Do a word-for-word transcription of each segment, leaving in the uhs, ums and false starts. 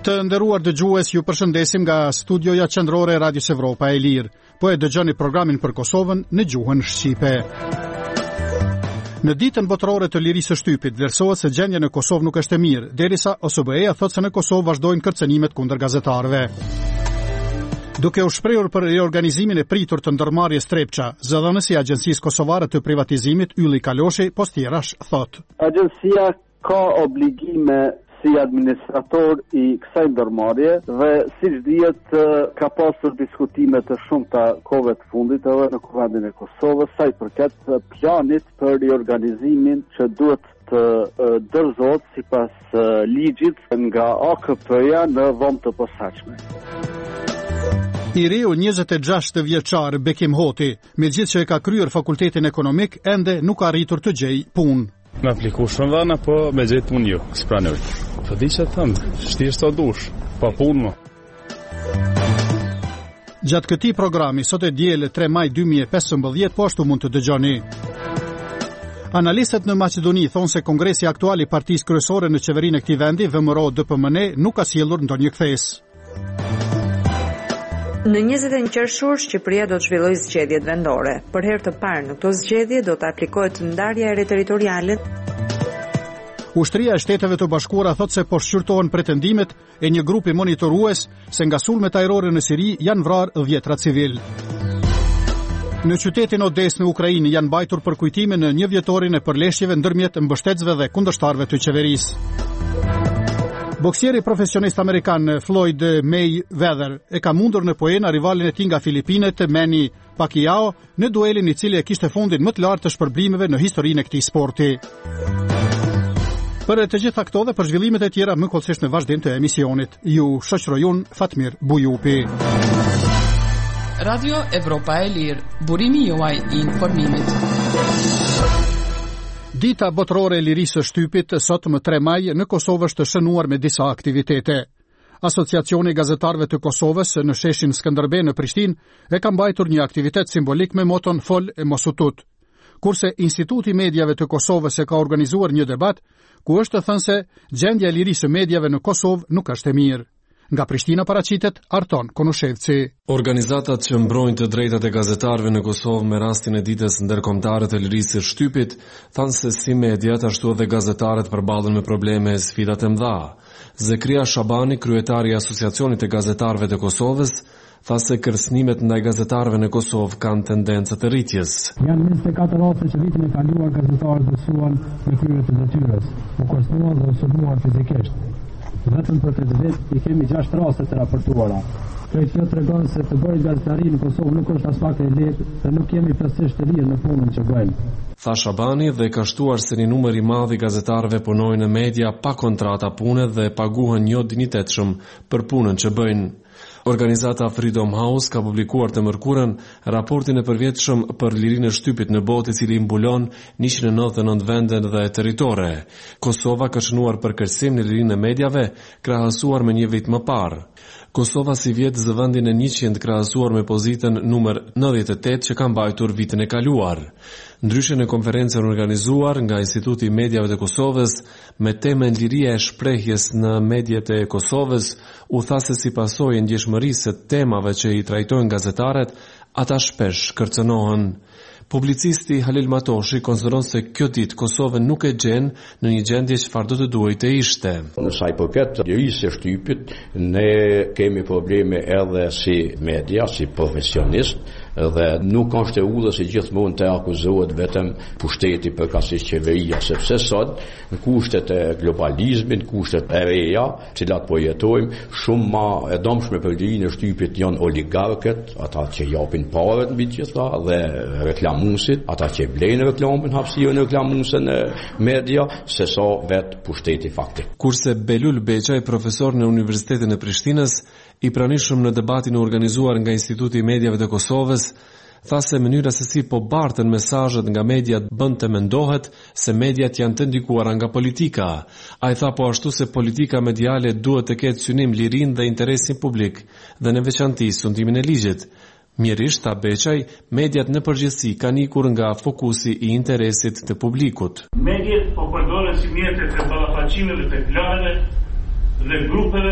Të nderuar dëgjues, ju përshëndesim nga studioja qendrore e Radios Evropa e Lirë. Po e dëgjoni programin për Kosovën në gjuhën shqipe. Në ditën botërore të lirisë së shtypit, vlerësohet se gjendja në Kosovë nuk është e mirë, derisa O S B E-ja thotë se në Kosovë vazhdojnë kërcënimet kundër gazetarëve. Duke u shprehur për reorganizimin e pritur të ndërmarrjes Trepça, zëdhënësi i Agjencisë Kosovare të Privatizimit Ylli Kaloshi Postjerash thotë: Agjencia ka obligime si administrator i kësaj ndërmarrje dhe siç dihet ka pasur diskutime të shumta kohëve të fundit edhe në Kuvendin e Kosovës sa i përket planit për riorganizimin që duhet të dorëzohet sipas ligjit nga A K P-ja në vend të posaçme. I riu njëzet e gjashtë vjeçar Bekim Hoti, megjithëse që e ka kryer fakultetin ekonomik, ende nuk ka arritur të gjejë punë. Me apliku shumë dhana, po me gjithë punë jo, së pranoj. Po di që thëmë, shtirë sa dush, pa punë më. Gjatë këtij programi, sot e diel tre maj dy mijë e pesëmbëdhjetë, po ashtu mund të dëgjoni. Analistët në Maqedoni thonë se kongresi aktual i partisë kryesore në qeverinë e këtij vendi, V M R O D P M N, nuk ka sjellur ndonjë kthesë. Në njëzet e një qershor, Shqipëria do të zhvillojë zgjedhjet vendore. Për herë të parë në këto zgjedhje do të aplikohet ndarja e re territoriale. Ushtria e Shteteve të Bashkuara thotë se po shqyrtohen pretendimet e një grupi monitorues se nga sulmet ajrore në Siri janë vrarë dhjetra civil. Në qytetin Odesë në Ukrainë janë mbajtur për kujtime në një vjetorin e përleshjeve ndërmjet mbështetësve dhe kundërshtarëve të qeverisë. Boksieri profesionist amerikan Floyd Mayweather e ka mundur në poena rivalin e tij nga Filipinet, Manny Pacquiao, në duelin i cili e kishte fundin më të lartë të shpërblimeve në historinë e këtij sporti. Për të gjitha këto dhe për zhvillimet e tjera më kollësisht në vazhdim të emisionit, ju shoqëroj unë Fatmir Bujupi. Radio Evropa e Lirë, burimi juaj i informimit. Dita botërore e lirisë së shtypit, sot më tre maj, në Kosovë është shënuar me disa aktivitete. Asociacioni i gazetarëve të Kosovës në sheshin Skënderbej në Prishtinë e ka mbajtur një aktivitet simbolik me moton Fol e mos u tut. Kurse Instituti i Mediave të Kosovës e ka organizuar një debat ku është thënë se gjendja e lirisë së mediave në Kosovë nuk është e mirë. Nga Prishtina paraqitet Arton Konushevci. Organizatat që mbrojnë të drejtat e gazetarëve në Kosovë me rastin e ditës ndërkombëtare të lirisë së shtypit, thanë se si mediat ashtu edhe gazetarët përballen me probleme e sfida të mëdha. Zekria Shabani, kryetari i Asociacionit të Gazetarëve të Kosovës, tha se kërcënimet ndaj gazetarëve në Kosovë kanë tendencë të rritjes. Janë njëzet e katër raste që vitin e kaluar gazetarët dësuan në krye të detyrës, u kërcënuan dhe u sulmuan fizikisht. Vetëm për këtë vit i kemi gjashtë raste të raportuara. Këtë kjo tregon se të bëjë gazetari në Kosovë nuk është as pak e lehtë dhe nuk kemi plotësisht të lirë në punën që bëjmë. Tha Shabani dhe ka shtuar se një numër i madh i gazetarëve punojnë në media pa kontrata pune dhe paguhen jo dinjitetshëm për punën që bëjnë. Organizata Freedom House ka publikuar të mërkurën raportin e përvjetshëm për lirinë e shtypit në botë, i cili mbulon njëqind e nëntëdhjetë e nëntë vende dhe territore. Kosova ka shënuar për kërcim në lirinë e mediave krahasuar me një vit më parë. Kosova si vjet zë vendin e njëqind krahasuar me pozitën numër nëntëdhjetë e tetë që ka mbajtur vitin e kaluar. Ndryshe në konferencën organizuar nga Instituti i Mediave të Kosovës me temën liria e shprehjes në mediat e Kosovës, u tha se si pasojë e ndjeshmërisë së temave që i trajtojnë gazetarët, ata shpesh kërcënohen. Publicisti Halil Matoshi konsideron se kjo ditë Kosovën nuk e gjen në një gjendje çfarë do të duhej të ishte. Në sa i përket lirisë së shtypit, ne kemi probleme edhe si media, si profesionist, dhe nuk është e udhës i gjithmonë të akuzohet vetëm pushteti përkatësisht qeveria, sepse sot në kushtet e globalizmit, kushtet e reja, cilat po jetojmë, shumë ma e domshme për lirinë e shtypit janë oligarkët, ata që japin parët mbi gjitha dhe reklamuesit, ata që blejnë reklamën, hapësirën e reklamuesën në media, se sa vetë pushteti faktik. Kurse Belul Beqaj, profesor në Universitetin e Prishtinës, i pranishëm në debatin organizuar nga Instituti i Mediave të Kosovës, tha se mënyra se si po bartën mesazhet nga mediat bën të mendohet se mediat janë të ndikuara nga politika. Ai tha po ashtu se politika mediale duhet të ketë synim lirinë dhe interesin publik dhe në veçanti sundimin e ligjit. Mjerisht, tha Beqaj, mediat në përgjithësi kanë ikur nga fokusi i interesit të publikut. Mediat po përdoren si mjete të ballafaqimeve të klaneve dhe grupeve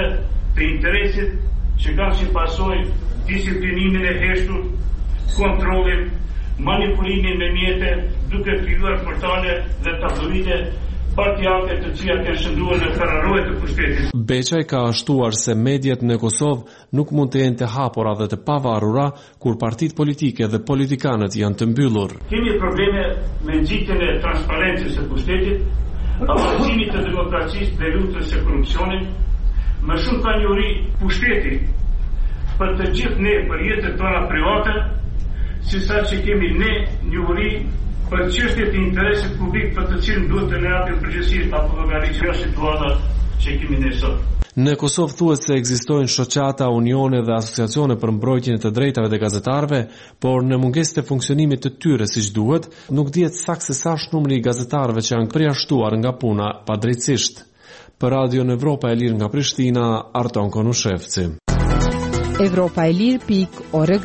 të interesit që kanë si pasojë disiplinimin e heshtur, kontrollin, manipulimin me mjete, duke krijuar portale dhe tabloide partijake të cilat kanë shndruar në karrarojë të pushtetit. Beçaj ka shtuar se mediat në Kosovë nuk mund të jenë të hapura dhe të pavarura kur partitë politike dhe politikanët janë të mbyllur. Kemi probleme me nxitjen e transparencës së pushtetit, avancimit të demokracisë dhe luftës së korrupsionit. Më shumë ka njohuri pushteti për të gjithë ne për jetën tona private, si sa që kemi ne njohuri për çështjet e interesit publik për të cilën duhet të ne japim përgjegjësi apo llogaritë nga situata që kemi ne sot. Në Kosovë thuhet se ekzistojnë shoqata, unione dhe asociacione për mbrojtjen e të drejtave të gazetarëve, por në mungesë të funksionimit të tyre siç duhet, nuk dihet saktë se sa është numri i gazetarëve që janë përjashtuar nga puna padrejtësisht. Për Radio në Evropa e Lirë nga Prishtina, Arton Konushevci. Evropa e Lirë pik org.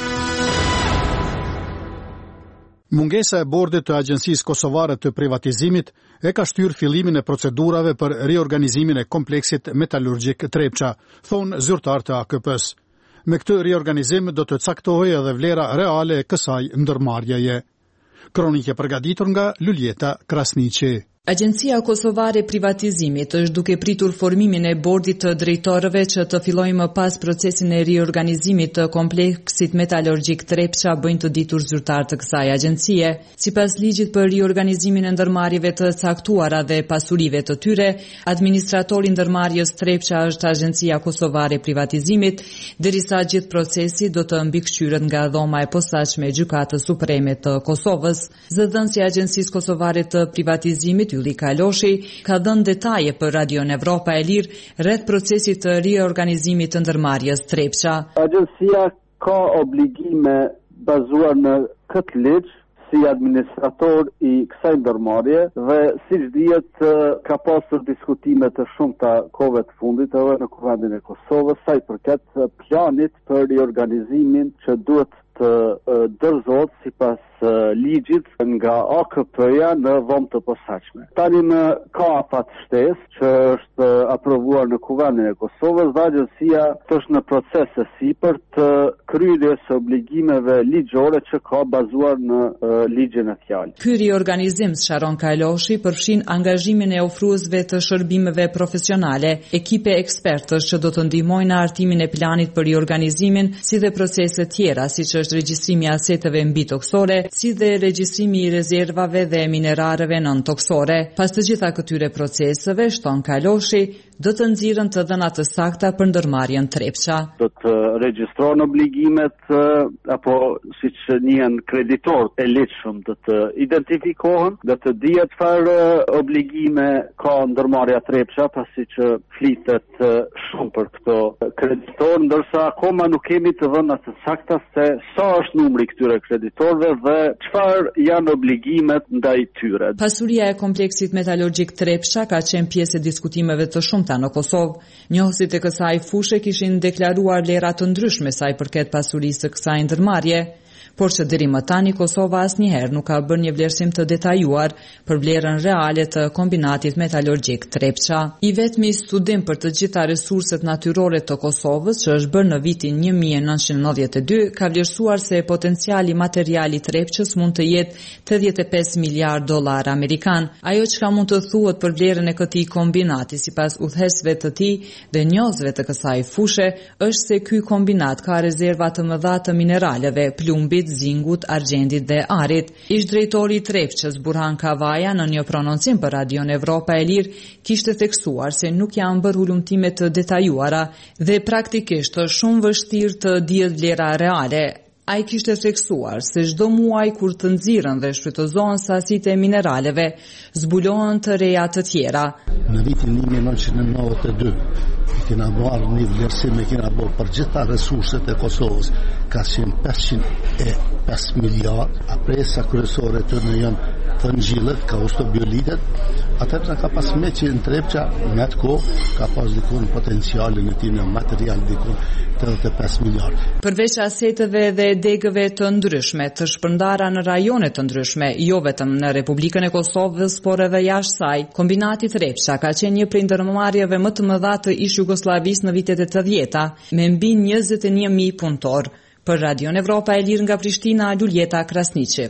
Mungesa e bordit të Agjencisë Kosovare të Privatizimit e ka shtyrë fillimin e procedurave për riorganizimin e kompleksit metalurgjik Trepça, thonë zyrtar të A K P-s. Me këtë riorganizim do të caktohej edhe vlera reale e kësaj ndërmarrjeje. Kronikë e përgatitur nga Luljeta Krasniqi. Agjencia Kosovare e Privatizimit është duke pritur formimin e bordit të drejtorëve që të fillojë më pas procesin e riorganizimit të kompleksit metalurgjik Trepça, bëjnë të ditur zyrtar të kësaj agjencie. Sipas ligjit për riorganizimin e ndërmarrjeve të caktuara dhe pasurive të tyre, administratori i ndërmarrjes Trepça është Agjencia Kosovare e Privatizimit, derisa gjithë procesi do të mbikëqyret nga dhoma e posaçme e Gjykatës Supreme të Kosovës. Zëdhënësi i Agjencisë Kosovare të Privatizimit Ylli Kaloshi ka dhënë detaje për Radio në Evropa e Lirë rreth procesit të riorganizimit të ndërmarrjes Trepça. Agjencia ka obligime bazuar në këtë ligj si administrator i kësaj ndërmarrje dhe siç dihet ka pasur diskutime të shumta kohëve të fundit edhe në Kuvendin e Kosovës sa i përket planit për riorganizimin që duhet të dorëzohet sipas ligjit nga A K P-ja në dhomë të posaçme. Tani në ka afat shtesë që është aprovuar në Kuvendin e Kosovës dhe agjencia është në proces e sipër të kryerjes së obligimeve ligjore që ka bazuar në uh, ligjin e fjalë. Ky riorganizim, sqaron Kaloshi, përfshin angazhimin e ofruesve të shërbimeve profesionale, ekipe ekspertësh që do të ndihmojnë në hartimin e planit për riorganizimin, si dhe procese tjera, siç është regjistrimi i aseteve mbi toksore, si dhe regjistrimi i rezervave dhe mineraleve nën toksore. Pas të gjitha këtyre proceseve, shton Kaloshi, do të nxirren të dhëna të sakta për ndërmarrjen Trepça. Do të regjistrohen obligimet apo siç njihen kreditorët e ligjshëm do të identifikohen, do të dihet çfarë obligime ka ndërmarrja Trepça, pasi që flitet shumë për këto kreditorë, ndërsa akoma nuk kemi të dhëna të sakta se sa është numri këtyre kreditorëve dhe çfarë janë obligimet ndaj tyre. Pasuria e kompleksit metalurgjik Trepça ka qenë pjesë e diskutimeve të shumta në Kosovë. Njohësit e kësaj fushë kishin deklaruar vlera të ndryshme sa i përket pasurisë së kësaj ndërmarrje, por që deri më tani Kosova asnjëherë nuk ka bërë një vlerësim të detajuar për vlerën reale të kombinatit metalurgjik Trepça. I vetmi studim për të gjitha resurset natyrore të Kosovës, që është bërë në vitin një mijë e nëntëqind e nëntëdhjetë e dy, ka vlerësuar se potenciali material i Trepçës mund të jetë tetëdhjetë e pesë miliardë dollar amerikan. Ajo që ka mund të thuhet për vlerën e këtij kombinati, sipas udhëheqësve të tij dhe njohësve të kësaj fushë, është se ky kombinat ka rezerva të mëdha të mineraleve, plumbit, zingut, argjendit dhe arit. Ish drejtori i Trepçës, Burhan Kavaja, në një prononcim për Radio në Evropa e Lirë, kishte theksuar se nuk janë bërë hulumtime të detajuara dhe praktikisht është shumë vështirë të dihet vlera reale. Ai kishte theksuar se çdo muaj kur të nxirren dhe shfrytëzohen sasitë e mineraleve, zbulohen të reja të tjera. Në vitin një mijë e nëntëqind e nëntëdhjetë e dy kena bërë një vlerësim e kena bërë për gjitha resurset e Kosovës, ka qenë pesëqind e pesë miliardë, a presa kryesore të në janë të ngjillet, ka usto biolitet, atëherë ka pas me që në Trepça, në atë kohë, ka pas dikun potencialin e tij në material dikun tetëdhjetë e pesë miliardë. Përveç aseteve dhe degëve të ndryshme, të shpërndara në rajone të ndryshme, jo vetëm në Republikën e Kosovës, por edhe jashtë saj, kombinati Trepça ka qenë një prej ndërmarrjeve më të mëdha të ish ish Jugosllavisë në vitet e tetëdhjeta, me mbi njëzet e një mijë punëtor. Për Radion Evropa e Lirë nga Prishtina, Luljeta Krasniqi.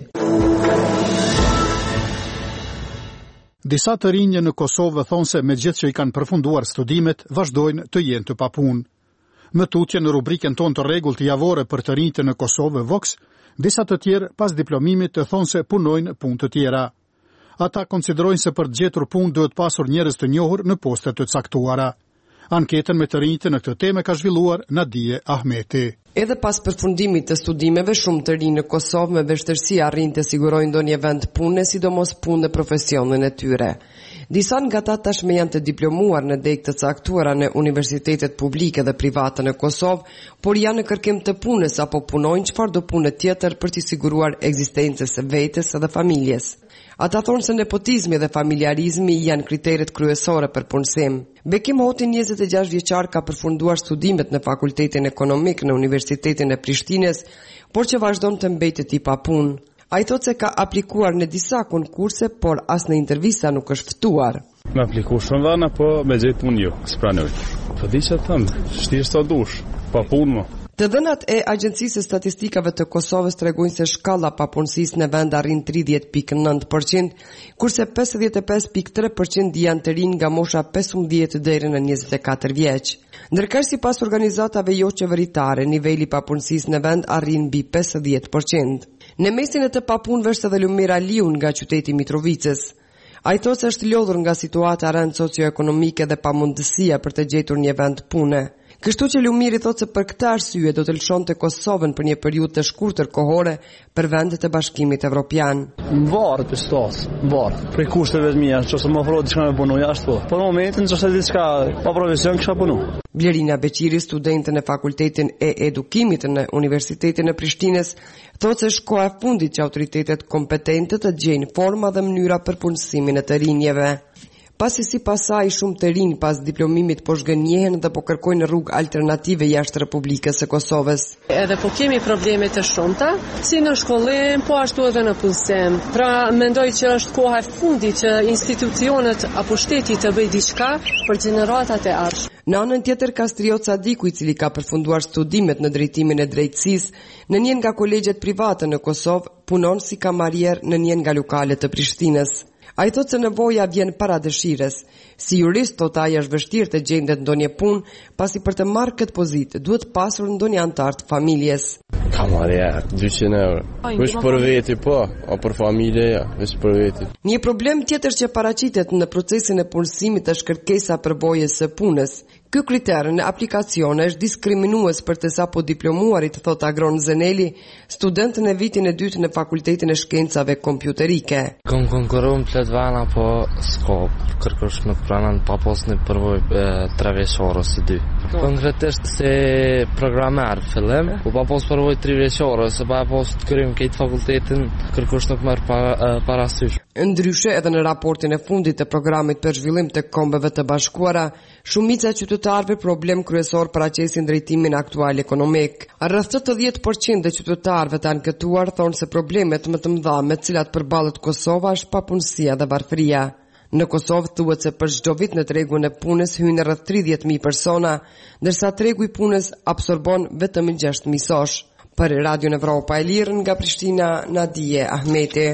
Disa të rinj në Kosovë thonë se me gjithë që i kanë përfunduar studimet, vazhdojnë të jenë të papunë. Më tutje në rubrikën tonë të rregullt javore për të rinjtë në Kosovë Vox, disa të tjerë pas diplomimit të thonë se punojnë punë të tjera. Ata konsiderojnë se për të gjetur punë duhet pasur njerëz të njohur në poste të caktuara. Anketën me të rinjtë në këtë temë ka zhvilluar Nadije Ahmeti. Edhe pas përfundimit të studimeve, shumë të rinj në Kosovë me vështirësi arrin të sigurojnë ndonjë vend pune, sidomos punë në profesionin e tyre. Disa nga ata tashmë janë të diplomuar në degë të caktuara në universitetet publike dhe private në Kosovë, por janë në kërkim të punës apo punojnë çfarëdo punë tjetër për të siguruar ekzistencën e vetes dhe familjes. Ata thonë se nepotizmi dhe familjarizmi janë kriteret kryesore për punësim. Bekim Hoti, njëzet e gjashtë vjeçar, ka përfunduar studimet në Fakultetin Ekonomik në Universitetin e Prishtinës, por që vazhdon të mbetet i papunë. Ai thotë se ka aplikuar në disa konkurse, por as në intervista nuk është ftuar. Me apliku shumë dhana, po me gjetë punë jo, s'pranoj. Po di që thëmë, shtirë sa dush, pa punë më. Të dhënat e Agjencisë së Statistikave të Kosovës tregojnë se shkalla papunësisë në vend arrin tridhjetë pikë nëntë përqind, kurse pesëdhjetë e pesë pikë tre përqind janë të rinj nga mosha pesëmbëdhjetë deri në njëzet e katër vjeç. Ndërkohë sipas organizatave jo qeveritare, niveli papunësisë në vend arrin mbi pesëdhjetë përqind. Në mesin e të papunëve është edhe Lumira Liun nga qyteti Mitrovicës. Ai thotë se është lodhur nga situata rënd socioekonomike dhe pamundësia për të gjetur një vend pune. Kështu që Lumiri thotë se për këtë arsye do të lëshonte Kosovën për një periudhë të shkurtër kohore për vendet e Bashkimit Evropian. Mvarë për stas, mvarë. Për kushteve të mia, nëse më ofrohet diçka me punu jashtë po. Por në momentin nëse diçka pa profesion kisha punu. Blerina Beqiri, studente në Fakultetin e Edukimit në Universitetin e Prishtinës, thotë se është koha e fundit që autoritetet kompetente të gjejnë forma dhe mënyra për punësimin e të rinjeve. Pasi si pasaj shumë të rinj pas diplomimit po shgënjehen dhe po kërkojnë rrugë alternative jashtë Republikës së Kosovës. Edhe po kemi probleme të shumta, si në shkollim, po ashtu edhe në punësim. Pra mendoj që është koha e fundit që institucionet apo shteti të bëjë diçka për gjeneratat e ardhshme. Në anën tjetër, Kastriot Sadiku, i cili ka përfunduar studimet në drejtimin e drejtësisë në një nga kolegjet private në Kosovë, punon si kamarier në një nga lokalet të Prishtinës. Ai thotë se nevoja vjen para dëshirës. Si jurist, thotë ai, është vështirë të gjendet ndonjë punë, pasi për të marrë këtë pozitë duhet pasur ndonjë antar të familjes. Kamaria, dyqind euro. Vesh për veti po, o për familje ja, vesh për veti. Një problem tjetër që paraqitet në procesin e punësimit është kërkesa përbojës së punës. Ky kriter në aplikacione është diskriminues për të sapo diplomuarit, thot Agron Zeneli, student në vitin e dytë në Fakultetin e Shkencave Kompjuterike. Kom konkuruar plot vana, po s'ka kërkosh nuk pranon pa pas në përvojë tre vjeçare ose dy. Konkretisht se programer fillim, po pa pas përvojë tre vjeçare, se pa pas të kryejm këtë fakultetin, kërkosh nuk merr parasysh. Ndryshe, edhe në raportin e fundit të programit për zhvillim të Kombeve të Bashkuara, shumica e qytetarëve problem kryesor paraqesin drejtimin aktual ekonomik. Rreth tetëdhjetë përqind e qytetarëve të anketuar thonë se problemet më të mëdha me të cilat përballet Kosova është papunësia dhe varfëria. Në Kosovë thuhet se për çdo vit në tregun e punës hyjnë rreth tridhjetë mijë persona, ndërsa tregu i punës absorbon vetëm gjashtë mijë sosh. Për Radion Evropa e Lirë nga Prishtina, Nadije Ahmeti.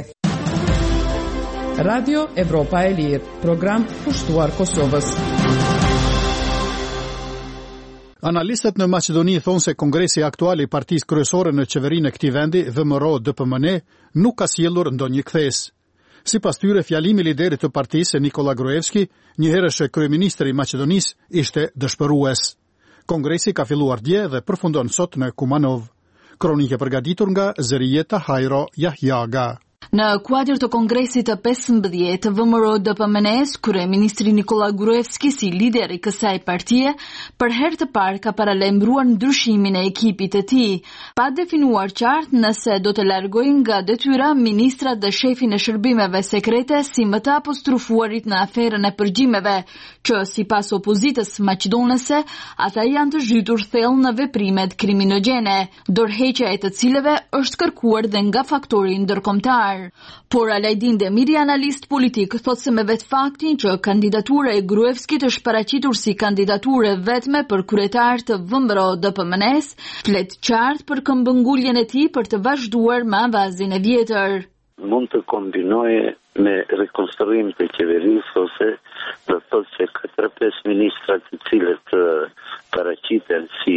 Radio Evropa e Lirë, program pushtuar Kosovës. Analistët në Maqedoni thonë se kongresi aktual i partisë kryesore në qeverinë e këtij vendi, V M R O D P M N, nuk ka sjellur ndonjë kthes. Sipas tyre, fjalimi i liderit të partisë, Nikola Gruevski, një herësh kryeministri i Maqedonisë, ishte dëshpërues. Kongresi ka filluar dje dhe përfundon sot në Kumanov. Kronikë e përgatitur nga Zerieta Hajro Yahyaga. Në kuadër të kongresit të pesëmbëdhjetë, V M R O D P M N-s, kryeministri Nikola Gruevski si lider i kësaj partie, për herë të parë ka paralajmëruar ndryshimin e ekipit të tij, pa definuar qartë nëse do të largojnë nga detyra ministrat dhe shefin e shërbimeve sekrete si më të apostrofuarit në aferën e përgjimeve, që sipas opozitës maqedonese, ata janë të zhytur thellë në veprimet kriminogjene, dorëheqja e të cilëve është kërkuar dhe nga faktori ndërkombëtar. parë. Por Alajdin Demiri, analist politik, thot se me vetë faktin që kandidatura e Gruevskit është paraqitur si kandidaturë vetme për kryetar të V M R O D P M N E-s, flet qartë për këmbënguljen e tij për të vazhduar me avazin e vjetër. Mund të kombinoje me rekonstruim të qeverisë ose do të thotë se katër pesë ministrat të cilët paraqiten si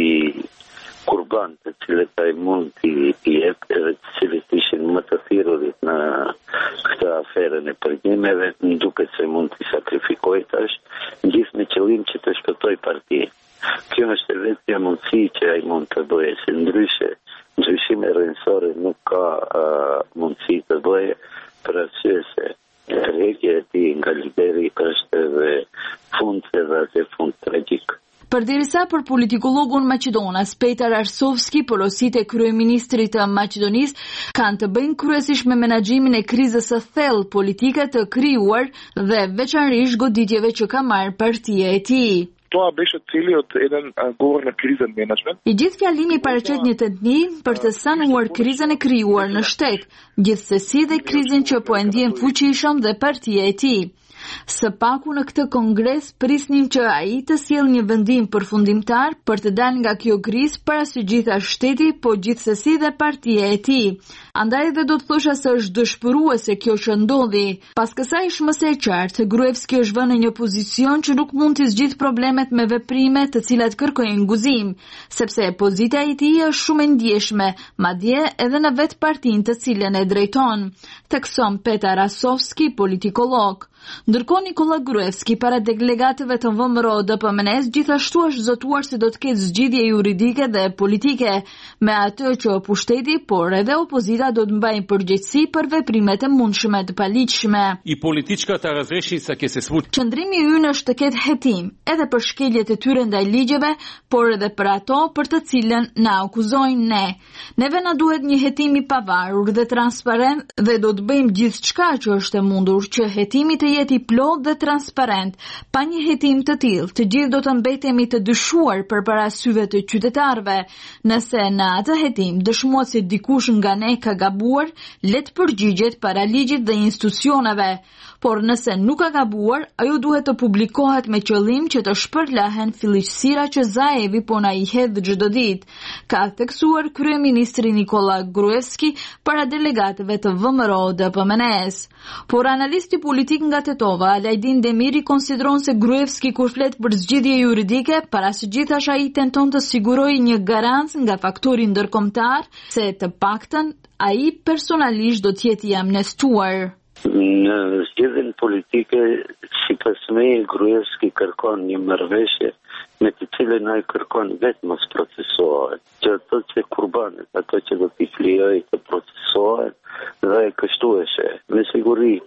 kurban të cilët ai mund t'i jep edhe të cilët ishin më të thirrurit në këtë aferën e përgjimeve, më duket se mund t'i sakrifikoj tash, gjithë me qëllim që të shpëtoj partinë. Kjo është e vetmja mundësi që ai mund të bëjë, se ndryshe ndryshime rrënjësore nuk ka uh, mundësi të bëjë për arsye se tërheqja e tij nga lideri është edhe fund edhe atë fund tragjik. Përderisa për politikologun maqedonas Petar Arsovski, porositë e kryeministrit të Maqedonisë kanë të bëjnë kryesisht me menaxhimin e krizës së thellë politike të krijuar dhe veçanërisht goditjeve që ka marrë partia e tij. Тоа беше целиот еден говор на кризен менеджмент. I gjithë fjalimi paraqet një tentni për të sanuar krizën e krijuar në shtet, gjithsesi dhe krizën që po e ndjen fuqishëm dhe partia e tij. Së paku në këtë kongres prisnim që ai të sjellë një vendim përfundimtar për të dalë nga kjo krizë para së gjitha shteti, po gjithsesi dhe partia e tij. Andaj edhe do të thosha se është dëshpëruese kjo që ndodhi. Pas kësaj është më së qartë se Gruevski është vënë në një pozicion që nuk mund të zgjidhë problemet me veprime të cilat kërkojnë guzim, sepse pozita e tij është shumë e ndjeshme, madje edhe në vetë partinë të cilën e drejton, thekson Petar Arsovski, politikolog. Ndërkohë Nikola Gruevski para delegatëve të V M R O D P M N E-s gjithashtu është zotuar se do të ketë zgjidhje juridike dhe politike me atë që pushteti, por edhe opozita do të mbajnë përgjegjësi për veprimet e mundshme të paligjshme. I politička ta razreši sa ke se svut. Qëndrimi ynë është të ketë hetim, edhe për shkeljet e tyre ndaj ligjeve, por edhe për ato për të cilën na akuzojnë ne. Neve na duhet një hetim i pavarur dhe transparent dhe do të bëjmë gjithçka që është e mundur që hetimi të jetë i plot dhe transparent. Pa një hetim të tillë, të gjithë do të mbetemi të dyshuar përpara syve të qytetarëve. Nëse në atë hetim dëshmohet se dikush nga ne ka gabuar, le të përgjigjet para ligjit dhe institucioneve. Por nëse nuk ka gabuar, ajo duhet të publikohet me qëllim që të shpërlahen fillëqësira që Zaevi po na i hedh çdo ditë, ka theksuar kryeministri Nikola Gruevski para delegatëve të V M R O D P M N E-s. Por analisti politik nga Tetova, Alajdin Demiri, konsideron se Gruevski kur flet për zgjidhje juridike, para së gjithash ai tenton të sigurojë një garancë nga faktori ndërkombëtar se të paktën ai personalisht do të jetë i amnestuar. Në zgjedhjen politike, sipas meje, Gruevski kërkon një marrëveshje me të cilën ai kërkon vetëm mos procesohet, që ato që kurbanet, ato që do t'i flijojë të procesohet dhe kështu është. Me siguri,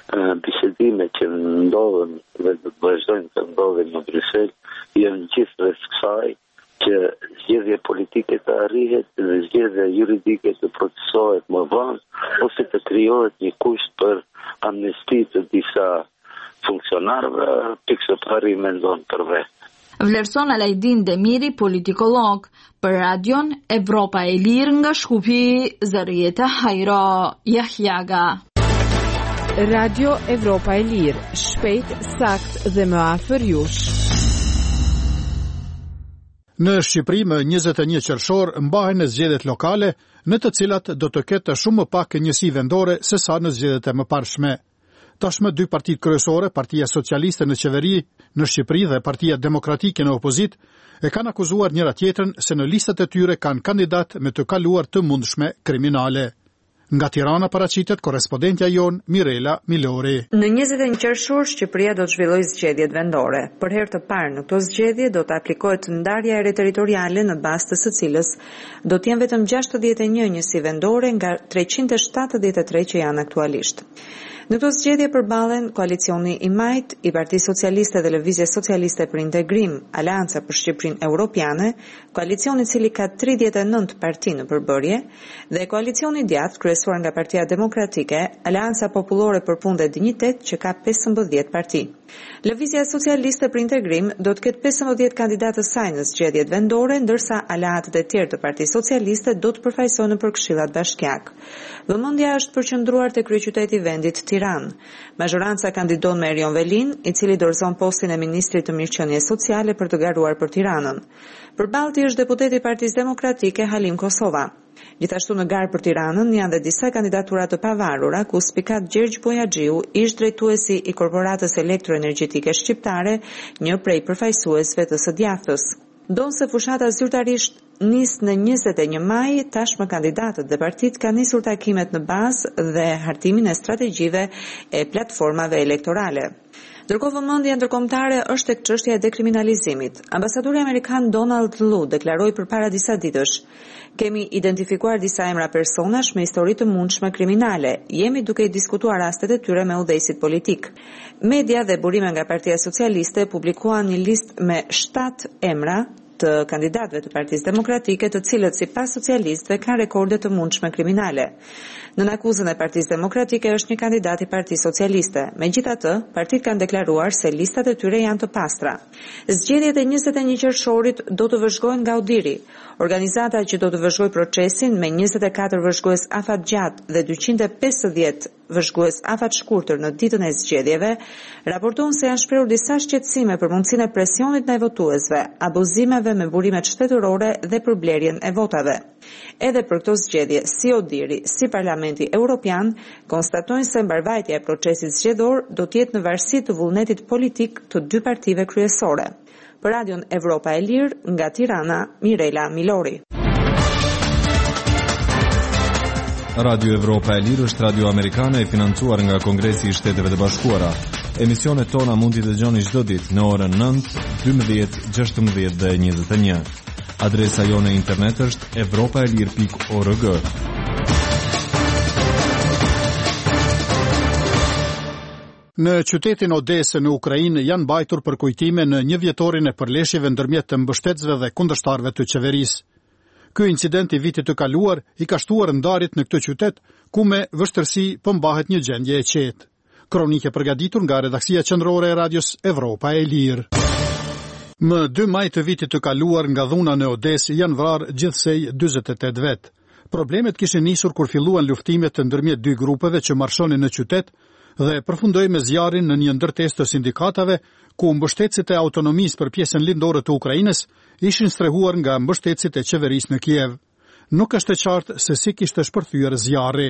bisedimet që ndodhen dhe do të vazhdojnë të ndodhen në Bryssel janë gjithë rreth kësaj që zgjedhja politike të arrihet dhe zgjedhja juridike të procesohet më vonë ose të krijohet një kusht për amnesti të disa funksionarëve, pikë pari mendon për vetë. Vlerëson Alajdin Demiri, politikolog, për radion Evropa e Lirë nga Shkupi, Zërieta Hajro, Jahjaga. Radio Evropa e Lirë, shpejt, sakt dhe më afër jush. Në Shqipëri më njëzet e një qershor mbahen në zgjedhjet lokale, në të cilat do të ketë shumë më pak njësi vendore se sa në zgjedhjet e mëparshme. Tashmë dy partitë kryesore, Partia Socialiste në qeveri në Shqipëri dhe Partia Demokratike në opozit, e kanë akuzuar njëra tjetrën se në listat e tyre kanë kandidat me të kaluar të mundshme kriminale. Nga Tirana paraqitet korrespondentja jon Mirela Milori. Në njëzet e një qershor Shqipëria do të zhvillojë zgjedhjet vendore. Për herë të parë në këto zgjedhje do të aplikohet ndarja e re territoriale në bazë të së cilës do të jenë vetëm gjashtëdhjetë e një njësi vendore nga treqind e shtatëdhjetë e tre që janë aktualisht. Në këto zgjedhje përballen koalicioni i majt i Partisë Socialiste dhe Lëvizjes Socialiste për Integrim, Aleanca për Shqipërinë Europiane, koalicioni i cili ka tridhjetë e nëntë parti në përbërje, dhe koalicioni i djathtë kryesuar nga Partia Demokratike, Aleanca Popullore për Punë dhe Dinjitet, që ka pesëmbëdhjetë parti. Lëvizja Socialiste për Integrim do të ketë pesëmbëdhjetë kandidatë të saj në zgjedhjet vendore, ndërsa aleatët e tjerë të Partisë Socialiste do të përfaqësohen për këshillat bashkiak. Vëmendja është përqendruar te kryeqyteti i vendit, Tiranë. Mazhoranca kandidon me Erion Velin, i cili dorëzon postin e ministrit të mirëqenies sociale për të garuar për Tiranën. Përballë tij është deputeti i Partisë Demokratike Halim Kosova. Gjithashtu në garë për Tiranën janë dhe disa kandidatura të pavarura, ku spikat Gjergj Bojaxhiu, ish drejtuesi i Korporatës Elektroenergjetike Shqiptare, një prej përfaqësuesve të së djathtës. Donse fushata zyrtarisht nis në njëzet e një maj, tashmë kandidatët dhe partitë kanë nisur takimet në bazë dhe hartimin e strategjive e platformave elektorale. Ndërkohë vëmendja ndërkombëtare është tek çështja e dekriminalizimit. Ambasadori amerikan Donald Lu deklaroi përpara disa ditësh: "Kemi identifikuar disa emra personash me histori të mundshme kriminale. Jemi duke i diskutuar rastet e tyre me udhëheqësit politik." Media dhe burime nga Partia Socialiste publikuan një listë me shtatë emra të kandidatëve të Partisë Demokratike, të cilët sipas socialistëve kanë rekorde të mundshme kriminale. Në akuzën e Partisë Demokratike është një kandidat i Partisë Socialiste. Megjithatë, partitë kanë deklaruar se listat e tyre janë të pastra. Zgjedhjet e njëzet e një qershorit do të vëzhgohen nga udhiri. Organizata që do të vëzhgojë procesin me njëzet e katër vëzhgues afatgjatë dhe dyqind e pesëdhjetë vëzhgues afat shkurtër në ditën e zgjedhjeve, raporton se janë shprehur disa shqetësime për mundësinë e presionit ndaj votuesve, abuzimeve me burimet shtetërore dhe për blerjen e votave. Edhe për këto zgjedhje, si Odiri, si Parlamenti Evropian, konstatojnë se mbarvajtja e procesit zgjedhor do të jetë në varësi të vullnetit politik të dy partive kryesore. Për Radion Evropa e Lirë, nga Tirana, Mirela Milori. Radio Evropa e Lirë është radio amerikane e financuar nga Kongresi i Shteteve të Bashkuara. Emisionet tona mund t'i dëgjoni çdo ditë në orën nëntë, dymbëdhjetë, gjashtëmbëdhjetë dhe njëzet e një. Adresa jone e internet është evropaelir pikë org. Në qytetin Odese në Ukrainë janë mbajtur përkujtime në një vjetorin e përleshjeve ndërmjet të mbështetësve dhe kundërshtarëve të qeverisë. Ky incident i vitit të kaluar i ka shtuar ndarjet në këtë qytet, ku me vështërsi po mbahet një gjendje e qetë. Kronike përgatitur nga redaksia qendrore e Radios Evropa e Lirë. Më dy maj të vitit të kaluar nga dhuna në Odesë janë vrarë gjithsej dyzet e tetë vetë. Problemet kishin nisur kur filluan luftimet të ndërmjet dy grupeve që marshonin në qytet dhe përfundoi me zjarrin në një ndërtesë të sindikatave, ku mbështetësit e autonomisë për pjesën lindore të Ukrainës ishin strehuar nga mbështetësit e qeverisë në Kiev. Nuk është e qartë se si kishte shpërthyer zjarri.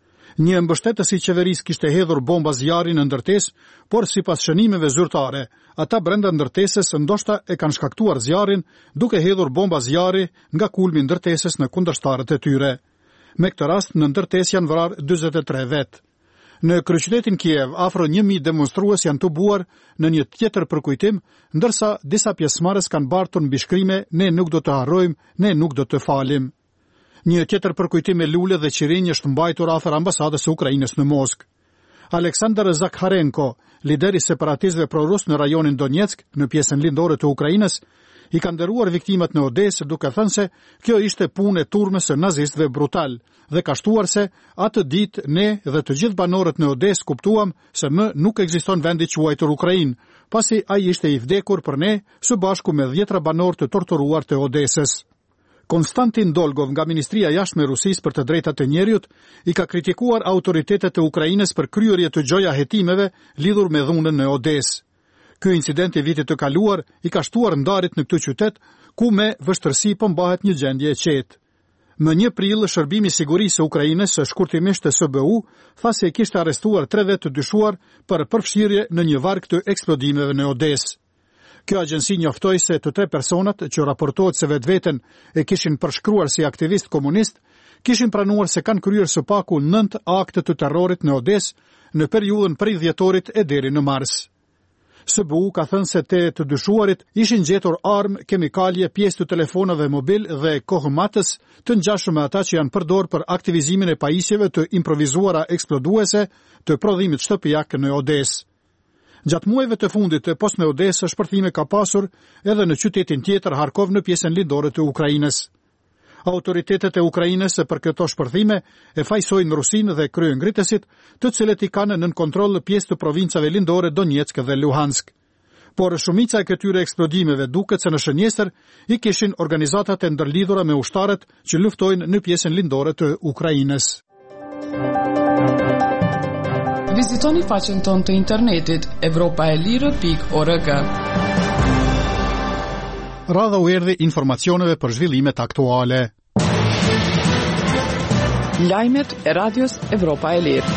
Një mbështetës i qeverisë kishte hedhur bomba zjarri në ndërtesë, por sipas shënimeve zyrtare, ata brenda ndërtesës ndoshta e kanë shkaktuar zjarrin duke hedhur bomba zjarri nga kulmi i ndërtesës në kundërshtarët e tyre. Me këtë rast në ndërtesë janë vrarë dyzet e tre vetë. Në kryeqytetin Kiev, afro një mijë demonstrues janë tubuar në një tjetër përkujtim, ndërsa disa pjesëmarrës kanë bartur mbi shkrime: "Ne nuk do të harrojmë, ne nuk do të falim." Një tjetër përkujtim me lule dhe qirinj është mbajtur afër ambasadës së Ukrainës në Moskë. Aleksandr Zakharenko, lider i separatistëve prorus në rajonin Donetsk, në pjesën lindore të Ukrainës, i kanë nderuar viktimat në Odesë duke thënë se kjo ishte punë e turmës së nazistëve brutal dhe ka shtuar se atë ditë ne dhe të gjithë banorët në Odesë kuptuam se më nuk ekziston vendi quajtur Ukrainë, pasi ai ishte i vdekur për ne së bashku me dhjetra banorë të torturuar të Odesës. Konstantin Dolgov nga Ministria e Jashtme e Rusisë për të drejtat e njerëzit i ka kritikuar autoritetet e Ukrainës për kryerje të gjoja hetimeve lidhur me dhunën në Odesë. Ky incident i vitit të kaluar i ka shtuar ndarjet në këtë qytet, ku me vështërsi po mbahet një gjendje e qetë. Më një prill, Shërbimi i Sigurisë së Ukrainës, shkurtimisht S B U, tha se kishte arrestuar tre vetë të dyshuar për përfshirje në një varg të eksplodimeve në Odesë. Kjo agjenci njoftoi se të tre personat që raportohet se vetveten e kishin përshkruar si aktivist komunist, kishin pranuar se kanë kryer së paku nëntë akte të terrorit në Odesë në periudhën prej dhjetorit e deri në mars. S B U ka thënë se te të dyshuarit ishin gjetur armë, kemikalje, pjesë të telefonave mobil dhe kohëmatës të ngjashëm me ata që janë përdorur për aktivizimin e pajisjeve të improvizuara eksploduese të prodhimit shtëpiak në Odesë. Gjatë muajve të fundit të post në Odesë, shpërthime ka pasur edhe në qytetin tjetër Harkov në pjesën lindore të Ukrainës. Autoritetet e Ukrainës për këto shpërthime e fajsojnë Rusinë dhe kryengritësit, të cilët i kanë nën kontroll pjesë të provincave lindore Donetsk dhe Luhansk. Por shumica e këtyre eksplodimeve duket se në shënjestër i kishin organizatat e ndërlidhura me ushtarët që luftojnë në pjesën lindore të Ukrainës. Vizitoni faqen tonë të internetit evropa e lirë pikë org. Radha u erdhi informacioneve për zhvillimet aktuale. Lajmet e radios Evropa e Lirë.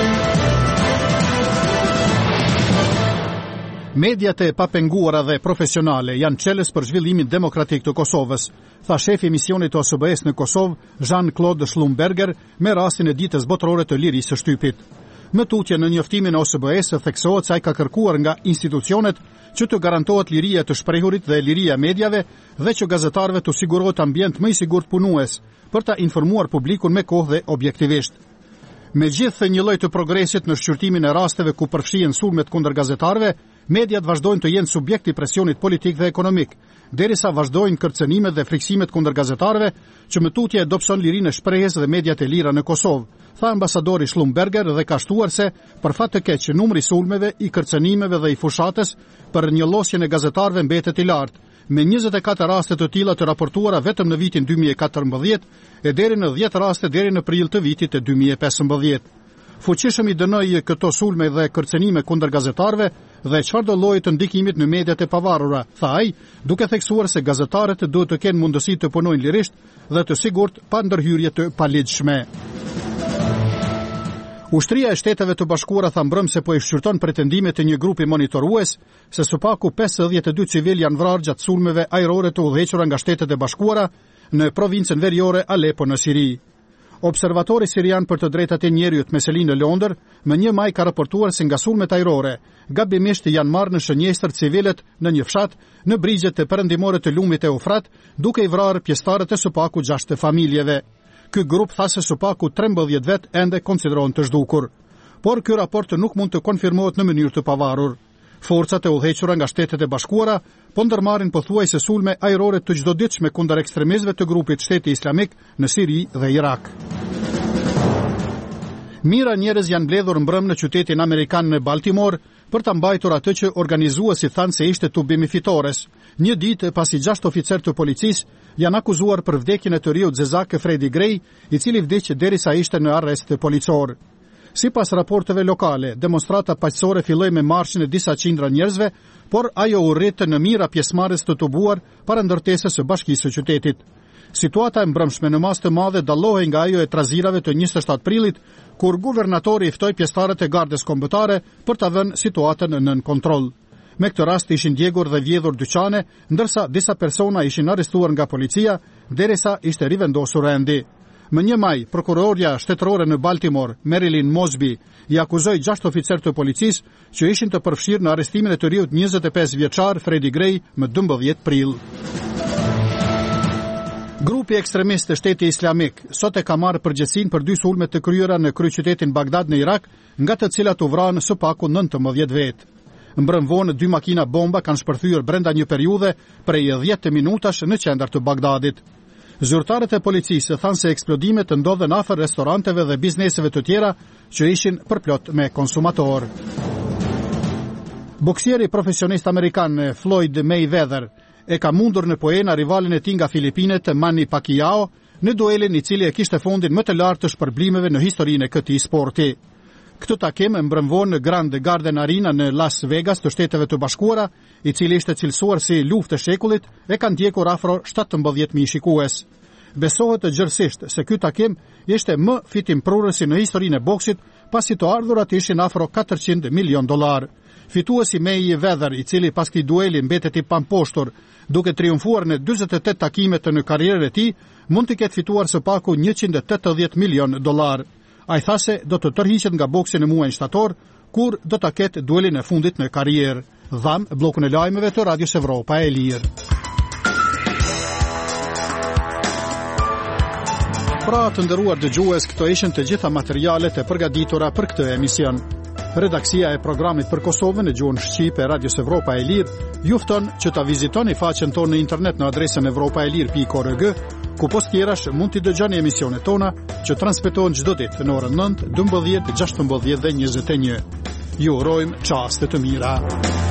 Mediat e papenguara dhe profesionale janë çelës për zhvillimin demokratik të Kosovës, tha shefi i misionit të O S B E-s në Kosovë, Jean-Claude Schlumberger, me rastin e ditës botërore të lirisë së shtypit. Më tutje në njoftimin e O S B E-s theksohet se ai ka kërkuar nga institucionet që të garantohet liria të shprehurit dhe liria medjave dhe që gazetarëve të sigurohet ambient më i sigurt punues për ta informuar publikun me kohë dhe objektivisht. Megjithë një lloj të progresit në shqyrtimin e rasteve ku përfshihen sulmet kundër gazetarëve, mediat vazhdojnë të jenë subjekt i presionit politik dhe ekonomik, derisa vazhdojnë kërcënimet dhe friksimet kundër gazetarëve, që më tutje e dobëson lirinë e shprehjes dhe mediat e lira në Kosovë, tha ambasadori Schlumberger dhe ka shtuar se, për fat të keq, numri sulmeve, i kërcënimeve dhe i fushatës për njëllosjen e gazetarëve mbetet i lartë, me njëzet e katër raste të tilla të raportuara vetëm në vitin dy mijë e katërmbëdhjetë e deri në dhjetë raste deri në prill të vitit e dy mijë e pesëmbëdhjetë. Fuqishëm i dënoi këto sulme dhe kërcënime kundër gazetarëve dhe çfarëdo lloji të ndikimit në mediat e pavarura, tha ai, duke theksuar se gazetarët duhet të kenë mundësi të punojnë lirisht dhe të sigurt pa ndërhyrje të paligjshme. Ushtria e Shteteve të Bashkuara tha mbrëm se po i shqyrton pretendimet e një grupi monitorues se së paku pesëdhjetë e dy civil janë vrarë gjatë sulmeve ajrore të udhëhequra nga Shtetet e Bashkuara në provincën veriore Alepo në Siri. Observatori sirian për të drejtat e njerëzit Meselin në Londër, më një maj ka raportuar se nga sulmet ajrore, gabimisht janë marrë në shënjestër civilet në një fshat në brigjet e perëndimore të lumit e Ufrat, duke i vrarë pjesëtarët e së paku gjashtë familjeve. Ky grup tha se së paku trembëdhjetë vet ende konsiderohen të zhdukur. Por ky raport nuk mund të konfirmohet në mënyrë të pavarur. Forcat e udhëhequra nga Shtetet e Bashkuara po ndërmarrin pothuajse sulme ajrore të çdoditshme kundër ekstremistëve të grupit Shteti Islamik në Siri dhe Irak. Mira njerëz janë mbledhur mbrëm në qytetin amerikan në Baltimore për ta mbajtur atë që organizuesit thanë se ishte tubimi fitores, një ditë pasi gjashtë oficer të policisë janë akuzuar për vdekjen e të riut zezak Freddie Gray, i cili vdiq derisa ishte në arrest policor. Sipas raporteve lokale, demonstrata paqësore filloi me marshin e disa qindra njerëzve, por ajo u rritë në mira pjesëmarrës të tubuar para ndërtesës së bashkisë së qytetit. Situata e mbrëmshme në mas të madhe dallohej nga ajo e trazirave të njëzet e shtatë prillit, kur guvernatori i ftoi pjesëtarët e gardës kombëtare për ta vënë situatën nën kontroll. Me këtë rast ishin djegur dhe vjedhur dyqane, ndërsa disa persona ishin arrestuar nga policia, derisa ishte rivendosur rendi. Më një maj, prokurorja shtetërore në Baltimore, Marilyn Mosby, i akuzoi gjashtë oficer të policisë që ishin të përfshirë në arrestimin e të riut njëzet e pesë vjeçar Freddie Gray më dymbëdhjetë prill. Grupi ekstremist të Shteti Islamik sot e ka marrë përgjegjësinë për dy sulme të kryera në kryeqytetin Bagdad në Irak, nga të cilat u vranë së paku nëntëmbëdhjetë vetë. Mbrëm vonë dy makina bomba kanë shpërthyer brenda një periudhe prej dhjetë minutash në qendër të Bagdadit. Zyrtarët e policisë thanë se eksplodimet ndodhen afër restoranteve dhe bizneseve të tjera që ishin përplot me konsumator. Boksieri profesionist amerikan Floyd Mayweather e ka mundur në poena rivalin e tij nga Filipinet Manny Pacquiao në duelin i cili e kishte fundin më të lartë të shpërblimmeve në historinë e këtij sporti. Këtë takim mbrëmvon në Grand Garden Arena në Las Vegas të Shteteve të Bashkuara, i cili ishte cilësuar si luftë e shekullit, e kanë ndjekur afro shtatëmbëdhjetë mijë shikues. Besohet gjërësisht se ky takim ishte më fitimprurësi në historinë e boksit, pasi të ardhurat ishin afro katërqind milion dollar. Fituesi Mayweather, i cili pas këtij dueli mbetet i pamposhtur, duke triumfuar në dyzet e tetë takimet në karrierën e tij, mund të ketë fituar së paku njëqind e tetëdhjetë milion dollar. Ai tha se do të tërhiqet nga boksi në muajin shtator, kur do ta ketë duelin e fundit në karrierë. Dham bllokun e lajmeve të Radios Evropa e Lirë. Pra të nderuar dëgjues, këto ishin të gjitha materialet e përgatitura për këtë emision. Redaksia e programit për Kosovën në gjuhën shqipe e Radios Evropa e Lirë ju fton që ta vizitoni faqen tonë në internet në adresën evropaelir pikë org, Ku post tjerash mund t'i dëgjoni emisionet tona që transmetohen çdo ditë në orën nëntë, dymbëdhjetë, gjashtëmbëdhjetë dhe njëzet e një. Ju urojmë çaste të mira.